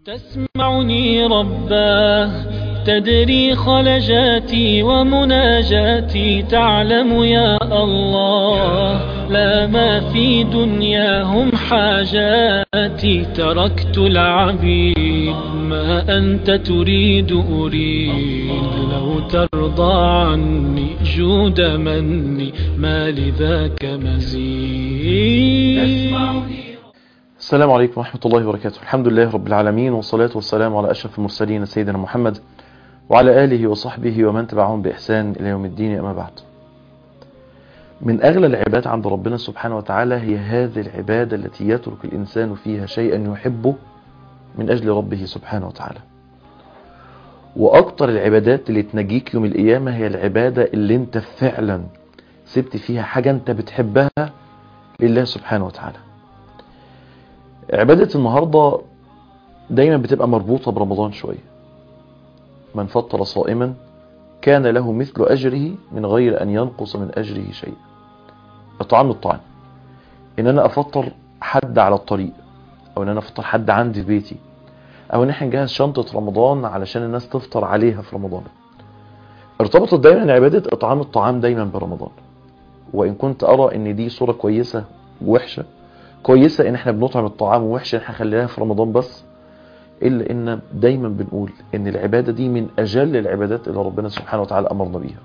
تسمعني رباه، تدري خلجاتي ومناجاتي، تعلم يا الله لا ما في دنياهم حاجاتي. تركت العبيد ما أنت تريد أريد، لو ترضى عني جود مني ما لذاك مزيد. السلام عليكم ورحمة الله وبركاته. الحمد لله رب العالمين، والصلاة والسلام على أشرف المرسلين سيدنا محمد وعلى آله وصحبه ومن تبعهم بإحسان إلى يوم الدين. أما بعد، من أغلى العبادات عند ربنا سبحانه وتعالى هي هذه العبادة التي يترك الإنسان فيها شيئا يحبه من أجل ربه سبحانه وتعالى. وأكتر العبادات اللي تنجيك يوم القيامة هي العبادة اللي انت فعلا سبت فيها حاجة انت بتحبها لله سبحانه وتعالى. عبادة النهاردة دايما بتبقى مربوطة برمضان شوية. من فطر صائما كان له مثل أجره من غير أن ينقص من أجره شيء. إطعام الطعام، إن أنا أفطر حد على الطريق، أو إن أنا أفطر حد عندي في بيتي، أو إن احنا نجهز شنطة رمضان علشان الناس تفطر عليها في رمضان. ارتبطت دايما عبادة إطعام الطعام دايما برمضان، وإن كنت أرى إن دي صورة كويسة ووحشة. كويسة إن احنا بنطعم الطعام، ووحشة إن احنا خليناها في رمضان بس، إلا إن دايما بنقول إن العبادة دي من أجل العبادات اللي ربنا سبحانه وتعالى أمرنا بيها.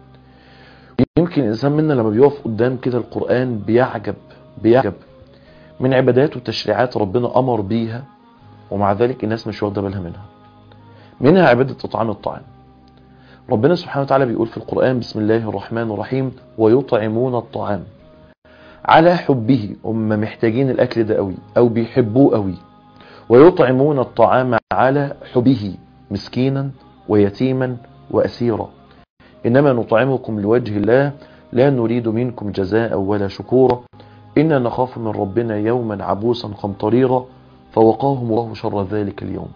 يمكن الإنسان منا لما بيقف قدام كده القرآن بيعجب من عبادات وتشريعات ربنا أمر بيها، ومع ذلك الناس مش واخدة بالها منها عبادة إطعام الطعام. ربنا سبحانه وتعالى بيقول في القرآن: بسم الله الرحمن الرحيم: ويطعمون الطعام على حبه. هم محتاجين الأكل ده قوي أو بيحبوه قوي. ويطعمون الطعام على حبه مسكينا ويتيما وأسيرا، إنما نطعمكم لوجه الله لا نريد منكم جزاء ولا شكورا، إنا نخاف من ربنا يوما عبوسا قمطريرا. فوقاهم الله شر ذلك اليوم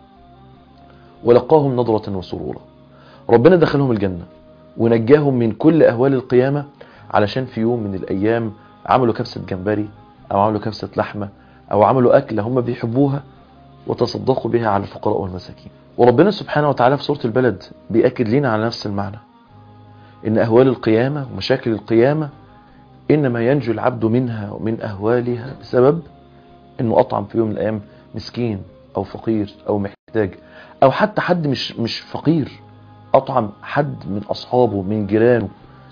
ولقاهم نضرة وسرورا. ربنا دخلهم الجنة ونجاهم من كل أهوال القيامة، علشان في يوم من الأيام عملوا كبسة جمبري، أو عملوا كبسة لحمة، أو عملوا أكلة هم بيحبوها وتصدقوا بها على الفقراء والمساكين. وربنا سبحانه وتعالى في سورة البلد بيأكد لنا على نفس المعنى، إن أهوال القيامة ومشاكل القيامة إنما ينجو العبد منها ومن أهوالها بسبب إنه أطعم في يوم من الأيام مسكين أو فقير أو محتاج، أو حتى حد مش فقير، أطعم حد من أصحابه، من جيرانه،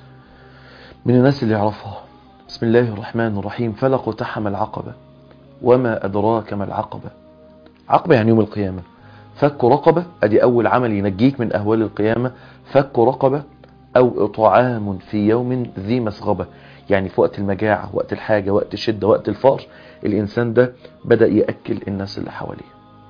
من الناس اللي يعرفها. بسم الله الرحمن الرحيم: فلا اقتحم العقبة وما أدراك ما العقبة. عقبة يعني يوم القيامة. فك رقبة، ادي اول عمل ينجيك من اهوال القيامة، فك رقبة او اطعام في يوم ذي مسغبة، يعني في وقت المجاعة، وقت الحاجة، وقت الشدة، وقت الفقر، الانسان ده بدأ يأكل الناس اللي حواليه.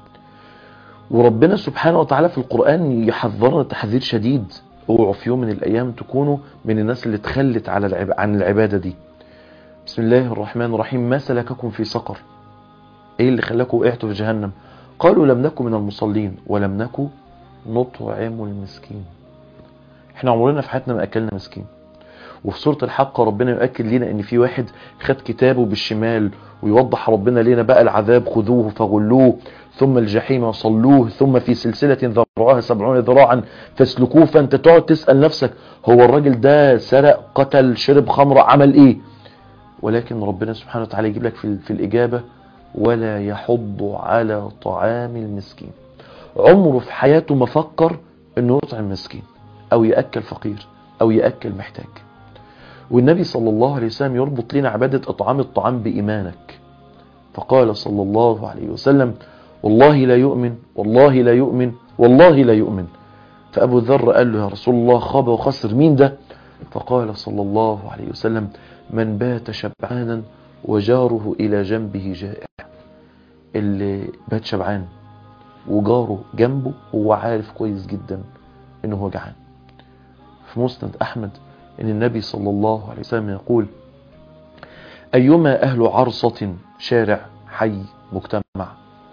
وربنا سبحانه وتعالى في القرآن يحذرنا تحذير شديد: اوعوا في يوم من الايام تكونوا من الناس اللي تخلت عن العبادة دي. بسم الله الرحمن الرحيم: ما سلككم في سقر؟ ايه اللي خلاكم وقعتوا في جهنم؟ قالوا لم نكن من المصلين ولم نكن نطعم المسكين. احنا عمرنا في حياتنا ما اكلنا مسكين. وفي سورة الحق ربنا يؤكد لنا ان في واحد خد كتابه بالشمال، ويوضح ربنا لنا بقى العذاب: خذوه فغلوه ثم الجحيم صلوه ثم في سلسلة ذرعها 70 ذراعا فاسلكوه. فانت تقعد تسأل نفسك: هو الراجل ده سرق، قتل، شرب خمر، عمل ايه؟ ولكن ربنا سبحانه وتعالى يجيب لك في الإجابة: ولا يحض على طعام المسكين. عمره في حياته ما فكر انه يطعم مسكين او يأكل فقير او يأكل محتاج. والنبي صلى الله عليه وسلم يربط لنا عبادة اطعام الطعام بإيمانك، فقال صلى الله عليه وسلم: والله لا يؤمن، والله لا يؤمن، والله لا يؤمن. فأبو ذر قال له: يا رسول الله، خاب وخسر، مين ده؟ فقال صلى الله عليه وسلم: من بات شبعانا وجاره إلى جنبه جائع. اللي بات شبعان وجاره جنبه هو عارف كويس جدا انه هو جعان. في مسند أحمد ان النبي صلى الله عليه وسلم يقول: أيما أهل عرصة، شارع، حي، مجتمع،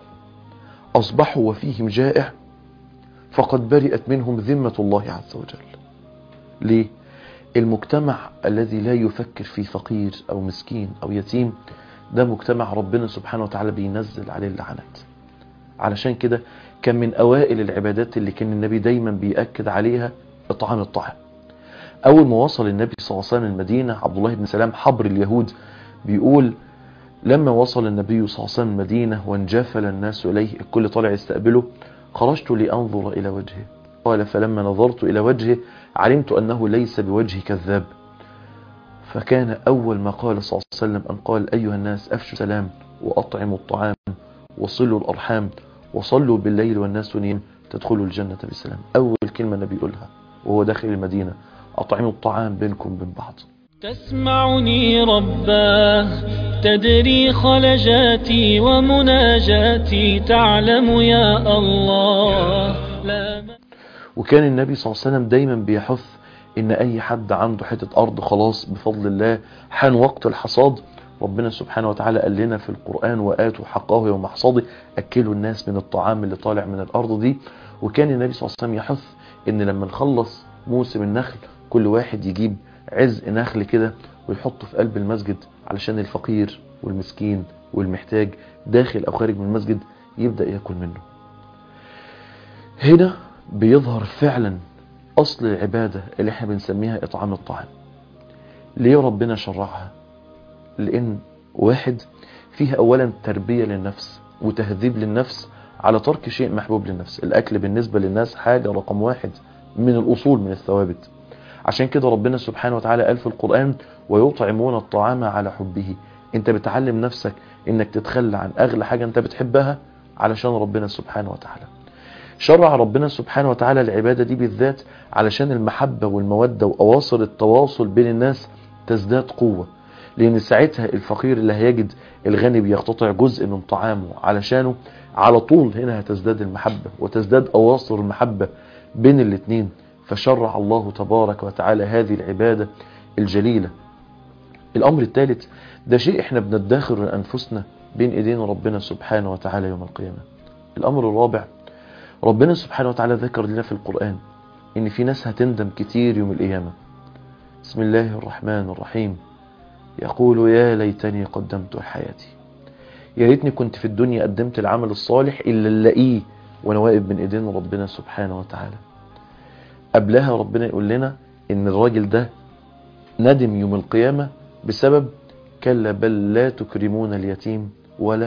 أصبحوا وفيهم جائع فقد برئت منهم ذمة الله عز وجل. ليه؟ المجتمع الذي لا يفكر في فقير أو مسكين أو يتيم، ده مجتمع ربنا سبحانه وتعالى بينزل عليه اللعنات. علشان كده كان من أوائل العبادات اللي كان النبي دايما بيأكد عليها إطعام الطعام. أول ما وصل النبي صلى الله عليه وسلم المدينة، عبد الله بن سلام حبر اليهود بيقول لما وصل النبي صلى الله عليه وسلم المدينة وانجفل الناس إليه، الكل طالع يستقبله، خرجت لأنظر إلى وجهه. قال فلما نظرت إلى وجهه علمت أنه ليس بوجه كذاب. فكان أول ما قال صلى الله عليه وسلم أن قال أيها الناس أفشوا السلام وأطعموا الطعام وصلوا الأرحام وصلوا بالليل والناس نيم تدخلوا الجنة بسلام. أول كلمة النبي يقولها وهو داخل المدينة أطعموا الطعام بينكم وبين بعض. تسمعني رباه تدري خلجاتي ومناجاتي تعلم يا الله لا. وكان النبي صلى الله عليه وسلم دايما بيحث ان اي حد عنده حتة ارض خلاص بفضل الله حان وقت الحصاد، ربنا سبحانه وتعالى قال لنا في القرآن وآتوا حقه يوم حصاده، اكلوا الناس من الطعام اللي طالع من الارض دي. وكان النبي صلى الله عليه وسلم يحث ان لما نخلص موسم النخل كل واحد يجيب عزق نخل كده ويحطه في قلب المسجد علشان الفقير والمسكين والمحتاج داخل او خارج من المسجد يبدأ ياكل منه. هنا بيظهر فعلا أصل العبادة اللي احنا بنسميها إطعام الطعام. ليه ربنا شرعها؟ لأن واحد فيها أولا تربية للنفس وتهذيب للنفس على ترك شيء محبوب للنفس. الأكل بالنسبة للناس حاجة رقم واحد من الأصول من الثوابت. عشان كده ربنا سبحانه وتعالى قال في القرآن ويطعمون الطعام على حبه. انت بتعلم نفسك انك تتخلى عن أغلى حاجة انت بتحبها علشان ربنا سبحانه وتعالى. شرع ربنا سبحانه وتعالى العبادة دي بالذات علشان المحبة والمودة وأواصر التواصل بين الناس تزداد قوة. لأن ساعتها الفقير اللي هيجد الغني بيقتطع جزء من طعامه علشانه على طول هنا هتزداد المحبة وتزداد أواصر المحبة بين الاتنين. فشرع الله تبارك وتعالى هذه العبادة الجليلة. الأمر الثالث ده شيء احنا بندخر لأنفسنا بين ايدين ربنا سبحانه وتعالى يوم القيامة. الأمر الرابع ربنا سبحانه وتعالى ذكر لنا في القرآن ان في ناس هتندم كتير يوم القيامة. بسم الله الرحمن الرحيم يقول يا ليتني قدمت لحياتي. يا ريتني كنت في الدنيا قدمت العمل الصالح اللي نلاقيه وانا واقف بين ايدين ربنا سبحانه وتعالى. قبلها ربنا يقول لنا ان الراجل ده ندم يوم القيامة بسبب كلا بل لا تكرمون اليتيم ولا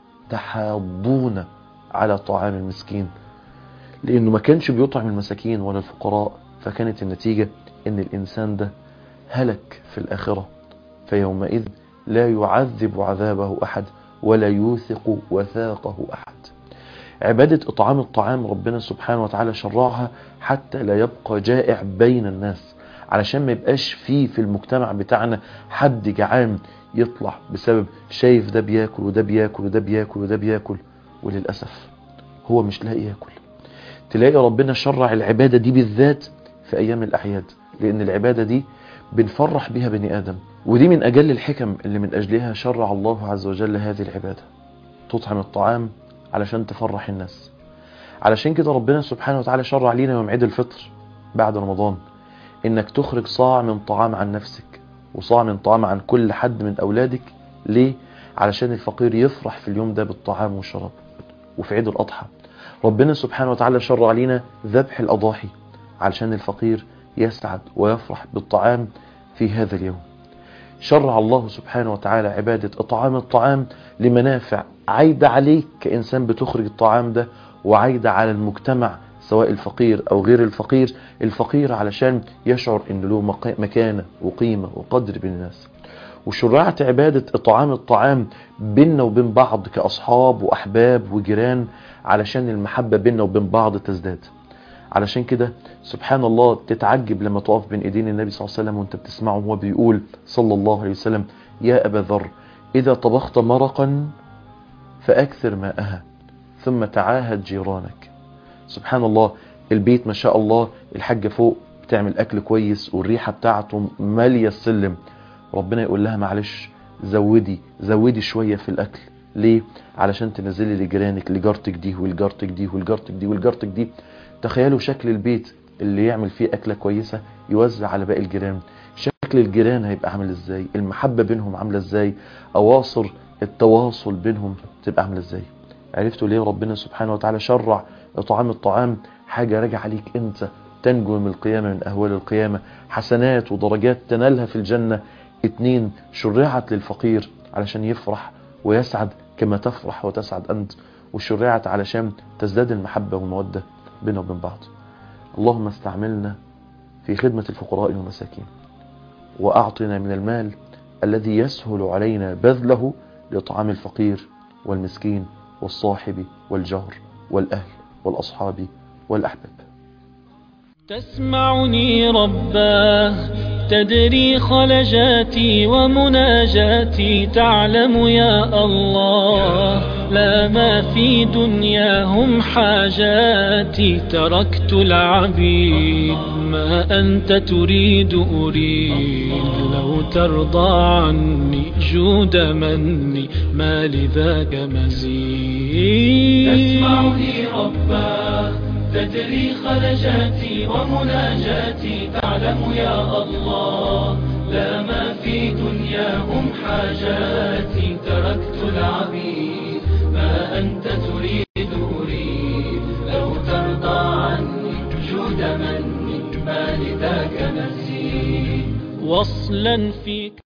تحاضون على طعام المسكين. لأنه ما كانش بيطعم المساكين ولا الفقراء، فكانت النتيجة ان الإنسان ده هلك في الآخرة. فيومئذ لا يعذب عذابه أحد ولا يوثق وثاقه أحد. عبادة إطعام الطعام ربنا سبحانه وتعالى شرعها حتى لا يبقى جائع بين الناس، علشان ما يبقاش فيه في المجتمع بتاعنا حد جعان يطلع بسبب شايف ده بياكل وده بياكل وده بياكل وده بياكل وللأسف هو مش لاقي ياكل. تلاقي ربنا شرع العبادة دي بالذات في أيام الأعياد، لأن العبادة دي بنفرح بها بني آدم، ودي من أجل الحكم اللي من أجلها شرع الله عز وجل هذه العبادة. تطعم الطعام علشان تفرح الناس. علشان كده ربنا سبحانه وتعالى شرع لينا يوم عيد الفطر بعد رمضان انك تخرج صاع من طعام عن نفسك وصاع من طعام عن كل حد من اولادك. ليه؟ علشان الفقير يفرح في اليوم ده بالطعام والشراب. وفي عيد الاضحى ربنا سبحانه وتعالى شرع لينا ذبح الاضاحي علشان الفقير يسعد ويفرح بالطعام في هذا اليوم. شرع الله سبحانه وتعالى عبادة إطعام الطعام لمنافع عايدة عليك كإنسان بتخرج الطعام ده، وعايدة على المجتمع سواء الفقير أو غير الفقير. الفقير علشان يشعر إن له مكانة وقيمة وقدر بين الناس. وشرعت عبادة إطعام الطعام بيننا وبين بعض كأصحاب وأحباب وجيران علشان المحبة بيننا وبين بعض تزداد. علشان كده سبحان الله تتعجب لما تقف بين ايدين النبي صلى الله عليه وسلم وانت بتسمعه وهو بيقول صلى الله عليه وسلم يا أبا ذر إذا طبخت مرقا فأكثر ماءها ثم تعاهد جيرانك. سبحان الله البيت ما شاء الله الحاجة فوق بتعمل أكل كويس والريحة بتاعته مالية السلم، ربنا يقول لها معلش زودي شوية في الأكل. ليه؟ علشان تنزلي لجيرانك لجارتك دي والجارتك دي والجارتك دي والجارتك دي. تخيلوا شكل البيت اللي يعمل فيه أكلة كويسة يوزع على باقي الجيران، شكل الجيران هيبقى عامل ازاي، المحبة بينهم عاملة ازاي، أواصر التواصل بينهم تبقى عاملة ازاي. عرفتوا ليه ربنا سبحانه وتعالى شرع إطعام الطعام؟ حاجة راجع عليك أنت، تنجو من القيامة من أهوال القيامة، حسنات ودرجات تنالها في الجنة. 2 شرعت للفقير علشان يفرح ويسعد كما تفرح وتسعد أنت، وشرعت علشان تزداد المحبة والمودة بيننا وبين بعض. اللهم استعملنا في خدمة الفقراء والمساكين، وأعطنا من المال الذي يسهل علينا بذله لإطعام الفقير والمسكين والصاحب والجار والأهل والأصحاب والأحباب. تسمعني رباه، تدري خلجاتي ومناجاتي، تعلم يا الله لا ما في دنياهم حاجاتي. تركت العبيد ما أنت تريد أريد، لو ترضى عني جود مني ما لذاك مزيد. تسمعني رباه، تدري خلجاتي ومناجاتي، تعلم يا الله لا ما في دنياهم حاجاتي. تركت العبيد ما أنت تريد أريد، لو ترضى عني جود مني ما لذاك مزيد. وصلا فيك